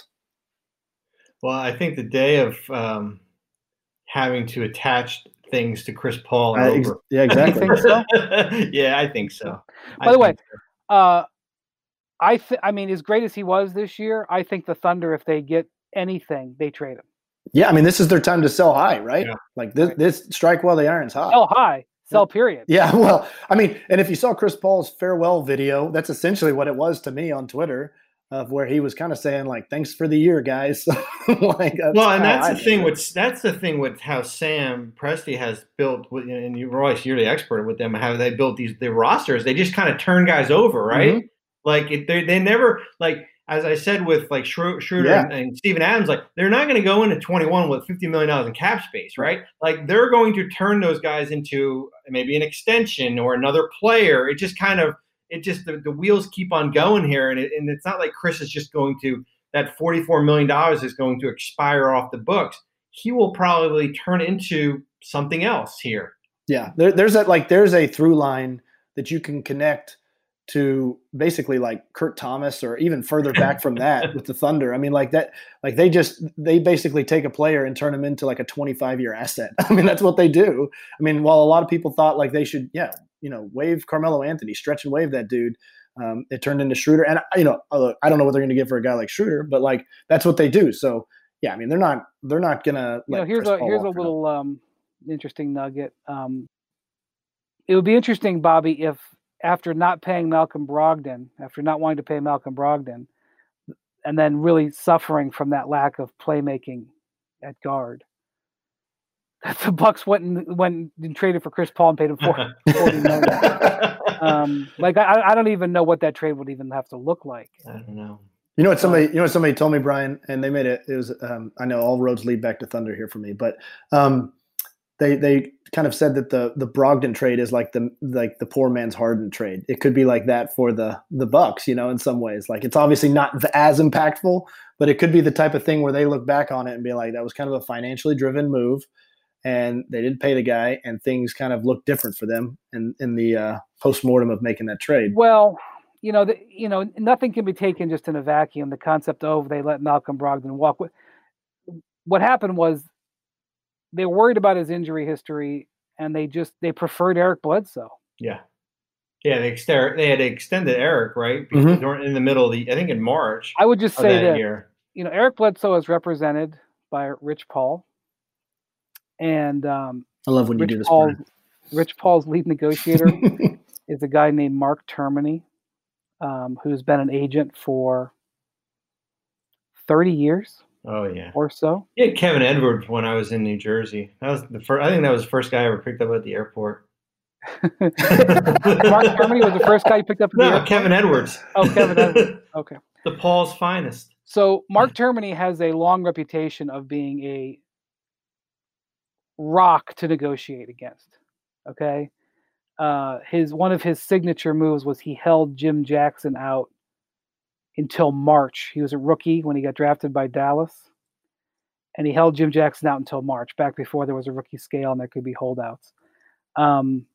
Well, I think the day of um, having to attach things to Chris Paul are Uh, ex- over. yeah, exactly. You think so? Yeah, I think so. By I the way, think so. uh, I th- I mean, as great as he was this year, I think the Thunder, if they get anything, they trade him. Yeah, I mean, this is their time to sell high, right? Yeah. Like this, Right. this strike while the iron's hot. Sell high, sell period. Yeah, well, I mean, and if you saw Chris Paul's farewell video, that's essentially what it was to me on Twitter, of where he was kind of saying like, "Thanks for the year, guys." like, that's Well, and how that's I the thing think. with that's the thing with how Sam Presti has built, with, and you Royce, you're the expert with them. How they built these the rosters? They just kind of turn guys over, right? Mhm. Like it, they they never like as I said with like Schro- Schroeder Yeah. and, and Steven Adams, like they're not going to go into twenty-one with fifty million dollars in cap space, right? Like they're going to turn those guys into maybe an extension or another player. It just kind of it just the, the wheels keep on going here, and it, and it's not like Chris is just going to that forty-four million dollars is going to expire off the books. He will probably turn into something else here. Yeah, there, there's a like there's a through line that you can connect to basically like Kurt Thomas or even further back from that with the Thunder. I mean, like that, like they just they basically take a player and turn him into like a twenty-five year asset. I mean, that's what they do. I mean, while a lot of people thought like they should, yeah, you know, waive Carmelo Anthony, stretch and waive that dude. Um, it turned into Schroeder, and you know, I don't know what they're going to get for a guy like Schroeder, but like that's what they do. So yeah, I mean, they're not they're not going to. You know, here's a here's a little um, interesting nugget. Um, it would be interesting, Bobby, if after not paying Malcolm Brogdon, after not wanting to pay Malcolm Brogdon, and then really suffering from that lack of playmaking at guard, the Bucks went and went and traded for Chris Paul and paid him forty million dollars. um, like I, I don't even know what that trade would even have to look like. I don't know. You know what somebody you know what somebody told me, Brian, and they made it. It was um, I know all roads lead back to Thunder here for me, but um, they they kind of said that the the Brogdon trade is like the like the poor man's Harden trade. It could be like that for the the Bucks, you know, in some ways. Like it's obviously not as impactful, but it could be the type of thing where they look back on it and be like, that was kind of a financially driven move, and they didn't pay the guy, and things kind of look different for them in in the uh, postmortem of making that trade. Well. You know, the, you know, nothing can be taken just in a vacuum. The concept of they let Malcolm Brogdon walk. What happened was they were worried about his injury history, and they just they preferred Eric Bledsoe. Yeah, yeah. They extended they had extended Eric, right? Because Mhm. they weren't in the middle of the. I think in March. I would just of say that that year. you know Eric Bledsoe is represented by Rich Paul, and um, I love when you Rich do this. Paul's Brian. Rich Paul's lead negotiator is a guy named Mark Termini. Um, who's been an agent for thirty years Oh yeah. or so. Yeah, Kevin Edwards when I was in New Jersey. That was the first. I think that was the first guy I ever picked up at the airport. Mark Termini was the first guy you picked up at the No, airport? Kevin Edwards. Oh, Kevin Edwards. Okay. The Paul's finest. So Mark Termini has a long reputation of being a rock to negotiate against. Okay. Uh, his one of his signature moves was he held Jim Jackson out until March. He was a rookie when he got drafted by Dallas, and he held Jim Jackson out until March, back before there was a rookie scale and there could be holdouts. Um,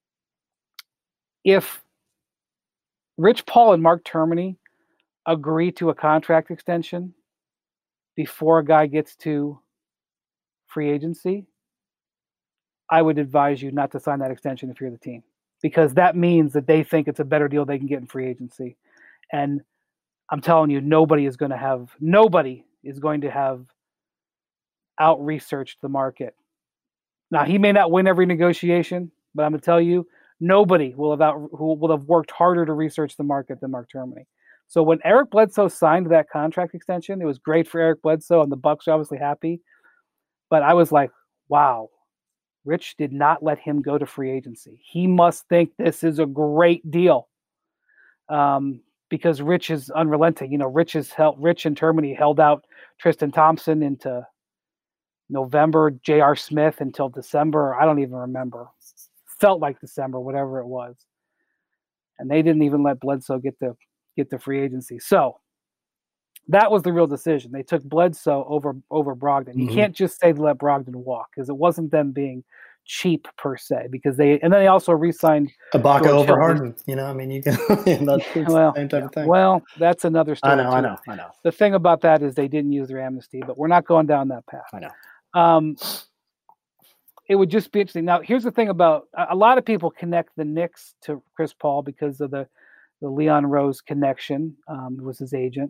if Rich Paul and Mark Termini agree to a contract extension before a guy gets to free agency, I would advise you not to sign that extension if you're the team, because that means that they think it's a better deal they can get in free agency. And I'm telling you, nobody is going to have, nobody is going to have out-researched the market. Now, he may not win every negotiation, but I'm going to tell you, nobody will have out, who will have worked harder to research the market than Mark Termini. So when Eric Bledsoe signed that contract extension, it was great for Eric Bledsoe, and the Bucks are obviously happy. But I was like, wow, Rich did not let him go to free agency. He must think this is a great deal, um, because Rich is unrelenting. You know, Rich is held, Rich and Termini held out Tristan Thompson into November, J R. Smith until December. I don't even remember. Felt like December, whatever it was. And they didn't even let Bledsoe get the get the free agency. So that was the real decision. They took Bledsoe over over Brogdon. Mm-hmm. You can't just say let Brogdon walk, because it wasn't them being cheap per se. Because they and then they also re-signed Ibaka over Harden. You know, I mean, you can. That's well, the same type of thing. Well, that's another story. I know, too. I know, I know. The thing about that is they didn't use their amnesty, but we're not going down that path. I know. Um, it would just be interesting. Now, here's the thing about a lot of people connect the Knicks to Chris Paul because of the the Leon Rose connection. Um, was his agent.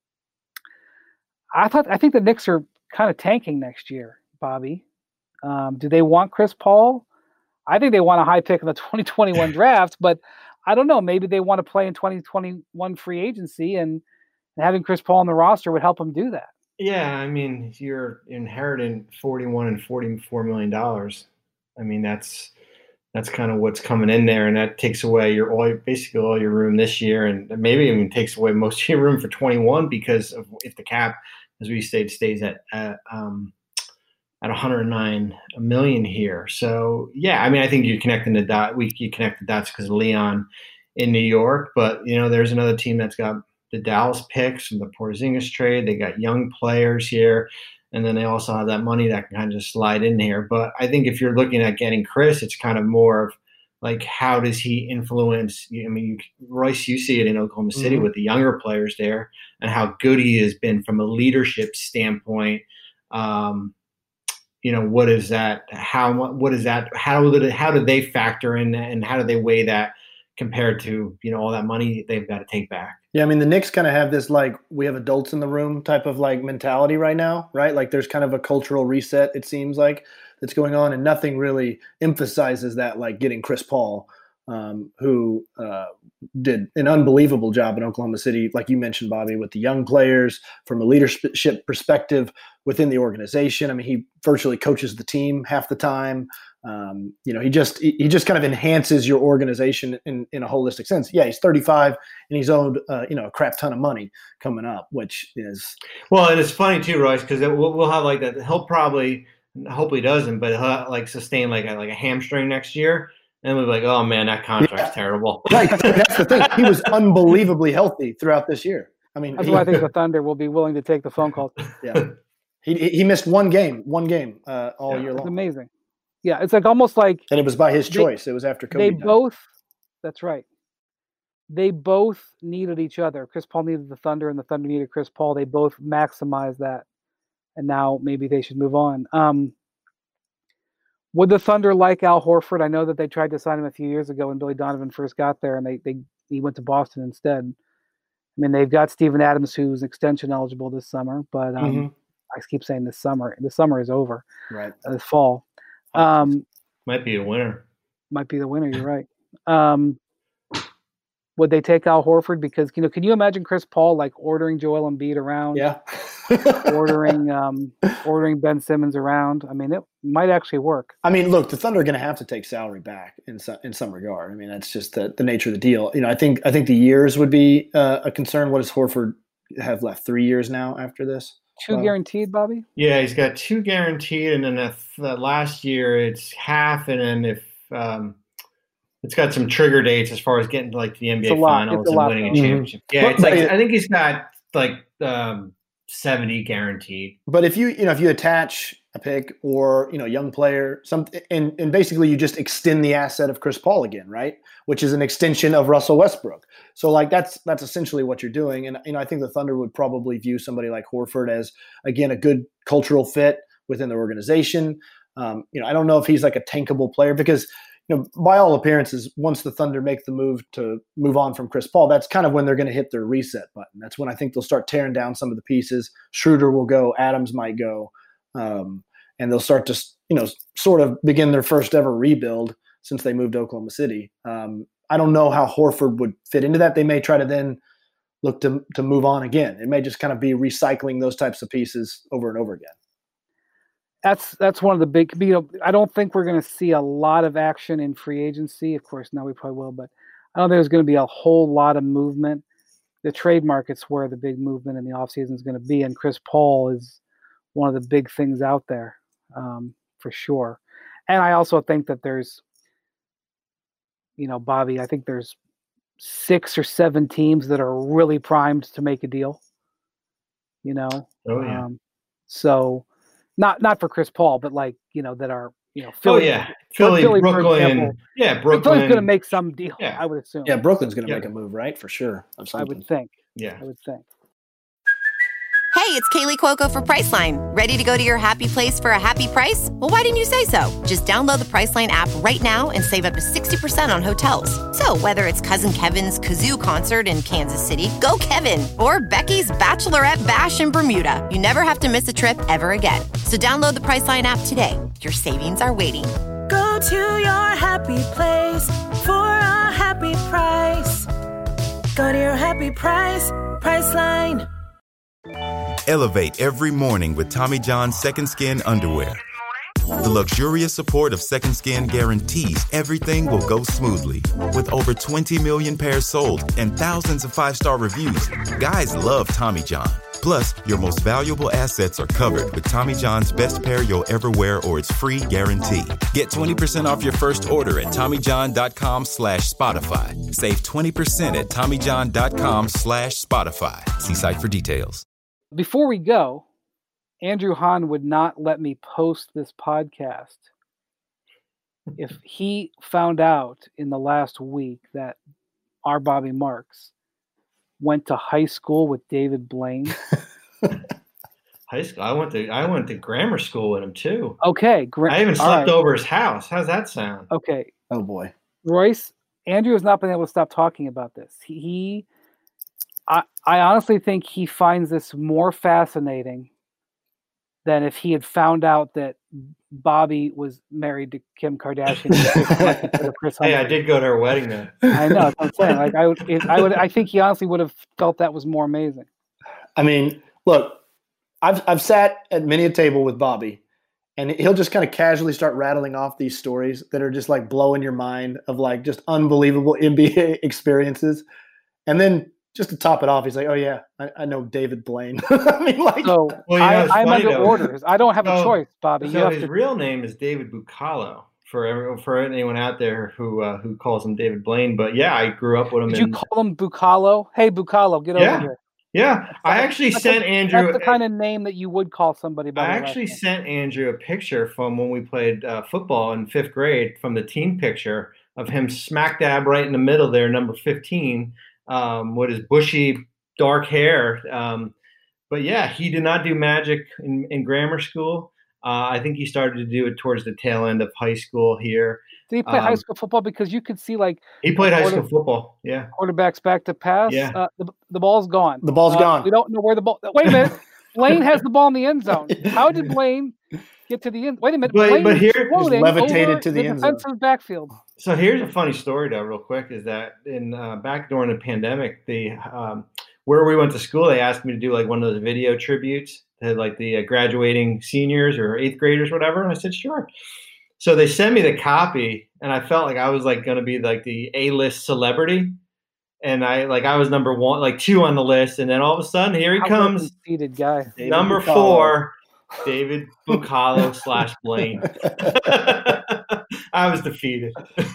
I thought I think the Knicks are kind of tanking next year, Bobby. Um, do they want Chris Paul? I think they want a high pick in the twenty twenty-one draft, but I don't know. Maybe they want to play in twenty twenty-one free agency, and, and having Chris Paul on the roster would help them do that. Yeah, I mean, you're inheriting forty-one and forty-four million dollars. I mean, that's that's kind of what's coming in there, and that takes away your all basically all your room this year, and maybe even takes away most of your room for twenty-one, because of if the cap, as we stated, stays at at, um, at one hundred nine million here. So yeah, I mean, I think you're connecting the dot. We you connect the dots because of Leon in New York, but you know, there's another team that's got the Dallas picks from the Porzingis trade. They got young players here, and then they also have that money that can kind of just slide in here. But I think if you're looking at getting Chris, it's kind of more of like, how does he influence? I mean, you, Royce, you see it in Oklahoma City mm-hmm. with the younger players there, and how good he has been from a leadership standpoint. Um, you know, what is that? How what is that? How did it, how did they factor in, and how do they weigh that compared to, you know, all that money they've got to take back? Yeah, I mean, the Knicks kind of have this, like, we have adults in the room type of, like, mentality right now, right? Like, there's kind of a cultural reset, it seems like, that's going on, and nothing really emphasizes that, like, getting Chris Paul. um, who uh, did an unbelievable job in Oklahoma City, like you mentioned, Bobby, with the young players from a leadership perspective within the organization. I mean, he virtually coaches the team half the time. Um, you know, he just he just kind of enhances your organization in, in a holistic sense. Yeah, he's thirty-five and he's owed uh, you know a crap ton of money coming up, which is well, and it's funny too, Royce, because we'll, we'll have like that. He'll probably, hopefully, doesn't, but he'll like sustain like a, like a hamstring next year. And we're like, oh man, that contract's yeah. terrible. Right. That's the thing. He was unbelievably healthy throughout this year. I mean, that's he, why I think the Thunder will be willing to take the phone call. Yeah. He he missed one game, one game uh, all yeah, year long. It's amazing. Yeah, it's like almost like, and it was by his they, choice. It was after Kobe. They died. both. That's right. They both needed each other. Chris Paul needed the Thunder, and the Thunder needed Chris Paul. They both maximized that, and now maybe they should move on. Um, Would the Thunder like Al Horford? I know that they tried to sign him a few years ago when Billy Donovan first got there, and they, they he went to Boston instead. I mean, they've got Steven Adams, who's extension eligible this summer, but um, mm-hmm. I keep saying this summer. The summer is over. Right. Uh, this fall. Um, might be a winner. Might be the winner. You're right. Um, would they take Al Horford? Because, you know, can you imagine Chris Paul like ordering Joel Embiid around? Yeah. ordering um, ordering Ben Simmons around. I mean, it might actually work. I mean, look, the Thunder are going to have to take salary back in some, in some regard. I mean, that's just the, the nature of the deal. You know, I think I think the years would be uh, a concern. What does Horford have left? Three years now after this? Two uh, guaranteed, Bobby? Yeah, he's got two guaranteed, and then the, the last year it's half, and then if um, it's got some trigger dates as far as getting to like the N B A Finals and winning a championship. Mm-hmm. Yeah, it's like I think he's got like um, seventy guaranteed. But if you you know if you attach a pick or you know young player, some and and basically you just extend the asset of Chris Paul again, right? Which is an extension of Russell Westbrook. So like that's that's essentially what you're doing. And you know I think the Thunder would probably view somebody like Horford as again a good cultural fit within the organization. Um, you know I don't know if he's like a tankable player because. You know, by all appearances, once the Thunder make the move to move on from Chris Paul, that's kind of when they're going to hit their reset button. That's when I think they'll start tearing down some of the pieces. Schroeder will go, Adams might go, um, and they'll start to, you know, sort of begin their first ever rebuild since they moved to Oklahoma City. Um, I don't know how Horford would fit into that. They may try to then look to to move on again. It may just kind of be recycling those types of pieces over and over again. That's that's one of the big. You know, I don't think we're going to see a lot of action in free agency. Of course, now we probably will, but I don't think there's going to be a whole lot of movement. The trade market's where the big movement in the offseason is going to be, and Chris Paul is one of the big things out there um, for sure. And I also think that there's, you know, Bobby, I think there's six or seven teams that are really primed to make a deal. You know, oh yeah. Um, so. Not not for Chris Paul, but like, you know, that are, you know, Philly. Oh, yeah. Philly, Philly Brooklyn. Example, yeah, Brooklyn. Philly's going to make some deal, yeah. I would assume. Yeah, Brooklyn's going to yeah. make a move, right? For sure. I would think. Yeah. I would think. Hey, it's Kaylee Cuoco for Priceline. Ready to go to your happy place for a happy price? Well, why didn't you say so? Just download the Priceline app right now and save up to sixty percent on hotels. So whether it's Cousin Kevin's Kazoo Concert in Kansas City, go Kevin, or Becky's Bachelorette Bash in Bermuda, you never have to miss a trip ever again. So download the Priceline app today. Your savings are waiting. Go to your happy place for a happy price. Go to your happy price, Priceline. Elevate every morning with Tommy John's Second Skin underwear. The luxurious support of Second Skin guarantees everything will go smoothly. With over twenty million pairs sold and thousands of five-star reviews, guys love Tommy John. Plus, your most valuable assets are covered with Tommy John's best pair you'll ever wear or its free guarantee. Get twenty percent off your first order at TommyJohn.com slash Spotify. Save twenty percent at TommyJohn.com slash Spotify. See site for details. Before we go, Andrew Hahn would not let me post this podcast if he found out in the last week that our Bobby Marks went to high school with David Blaine. High school? I went to I went to grammar school with him too. Okay, great. I even slept right. over his house. How's that sound? Okay. Oh boy, Royce, Andrew has not been able to stop talking about this. He. he I, I honestly think he finds this more fascinating than if he had found out that Bobby was married to Kim Kardashian. And Chris hey, I did go to her wedding though. I know. That's what I'm saying. Like I would, if, I would, I think he honestly would have felt that was more amazing. I mean, look, I've I've sat at many a table with Bobby, and he'll just kind of casually start rattling off these stories that are just like blowing your mind of like just unbelievable N B A experiences, and then just to top it off, he's like, "Oh yeah, I, I know David Blaine." I mean, like, so well, you know, I, I'm under though. orders. I don't have so, a choice, Bobby. So you have his to... real name is David Bucalo. For every, for anyone out there who uh, who calls him David Blaine, but yeah, I grew up with him. Did in, you call him Bucalo? Hey, Bucalo, get yeah, over here. Yeah, that's I like, actually that's sent a, Andrew. That's the kind of name that you would call somebody by. I actually sent Andrew a picture from when we played uh, football in fifth grade, from the team picture of him smack dab right in the middle there, number fifteen, um, with his bushy dark hair. Um, but yeah, he did not do magic in, in grammar school. Uh, I think he started to do it towards the tail end of high school here. Did he play um, high school football? Because you could see like he played high school football. Yeah, quarterbacks back to pass. Yeah, uh, the, the ball's gone. The ball's uh, gone. We don't know where the ball. Wait a minute. Blaine has the ball in the end zone. How did Blaine get to the end? Wait a minute. But, Blaine but here, levitated to the, the end defensive zone. backfield. So here's a funny story, though, real quick. Is that in uh, back during the pandemic, the um, where we went to school, they asked me to do like one of those video tributes to like the uh, graduating seniors or eighth graders, whatever. And I said, sure. So they sent me the copy, and I felt like I was like going to be like the A-list celebrity, and I like I was number one, like two on the list, and then all of a sudden here he How comes, conceited guy, David number Bucalo. four, David Bucalo slash Blaine. I was defeated.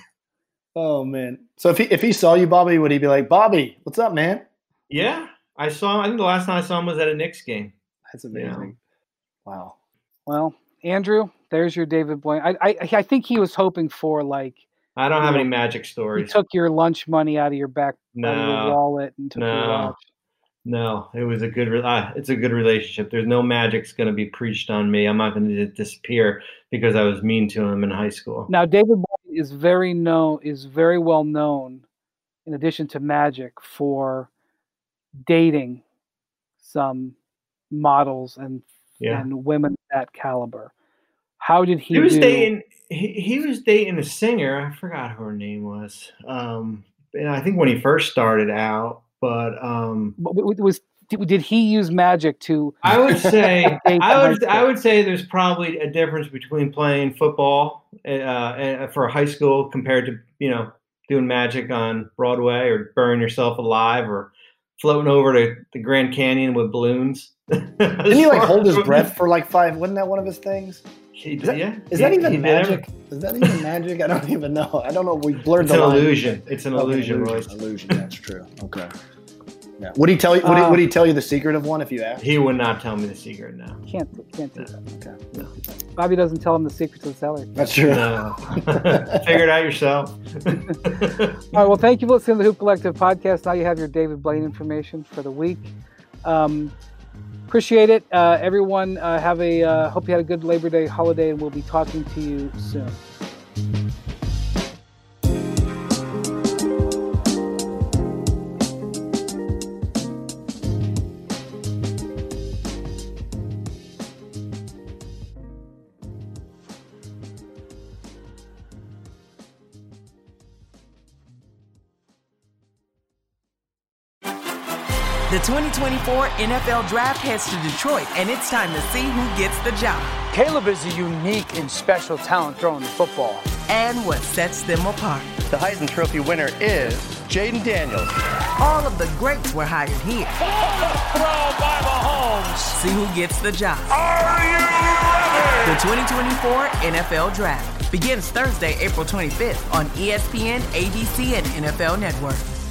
Oh man! So if he if he saw you, Bobby, would he be like, "Bobby, what's up, man?" Yeah, I saw him. I think the last time I saw him was at a Knicks game. That's amazing. Yeah. Wow. Well, Andrew, there's your David Blaine. I, I I think he was hoping for like. I don't have know, any magic stories. He took your lunch money out of your back no, out of your wallet and took no, your watch. No, it was a good. Uh, it's a good relationship. There's no magic's going to be preached on me. I'm not going to disappear because I was mean to him in high school. Now, David Blaine is very known, is very well known, in addition to magic, for dating some models and yeah. and women of that caliber. How did he? He was do? dating. He, he was dating a singer. I forgot who her name was. Um, and I think when he first started out, but um, was did he use magic to? I would say I would I would say there's probably a difference between playing football uh, for a high school compared to you know doing magic on Broadway or burning yourself alive or floating over to the Grand Canyon with balloons. Didn't he like hold his breath for like five? Wasn't that one of his things? He, is that, yeah, is he, that even he magic? Is that even magic? I don't even know. I don't know. We blurred it's the an line. illusion. It's an okay, illusion, illusion, Royce. Illusion. That's true. Okay. Yeah. Would he tell you? Would, uh, he, would he tell you the secret of one if you asked? He would not tell me the secret. No. Can't can't do no. that. Okay. No. Bobby doesn't tell him the secrets of the cellar. That's true. No. Figure it out yourself. All right. Well, thank you for listening to the Hoop Collective podcast. Now you have your David Blaine information for the week. Um, appreciate it, uh, everyone. Uh, have a uh, hope you had a good Labor Day holiday, and we'll be talking to you soon. The twenty twenty-four N F L Draft heads to Detroit, and it's time to see who gets the job. Caleb is a unique and special talent throwing the football. And what sets them apart. The Heisman Trophy winner is Jaden Daniels. All of the greats were hired here. Throw by Mahomes. See who gets the job. Are you ready? The twenty twenty-four N F L Draft begins Thursday, April twenty-fifth on E S P N, A B C, and N F L Network.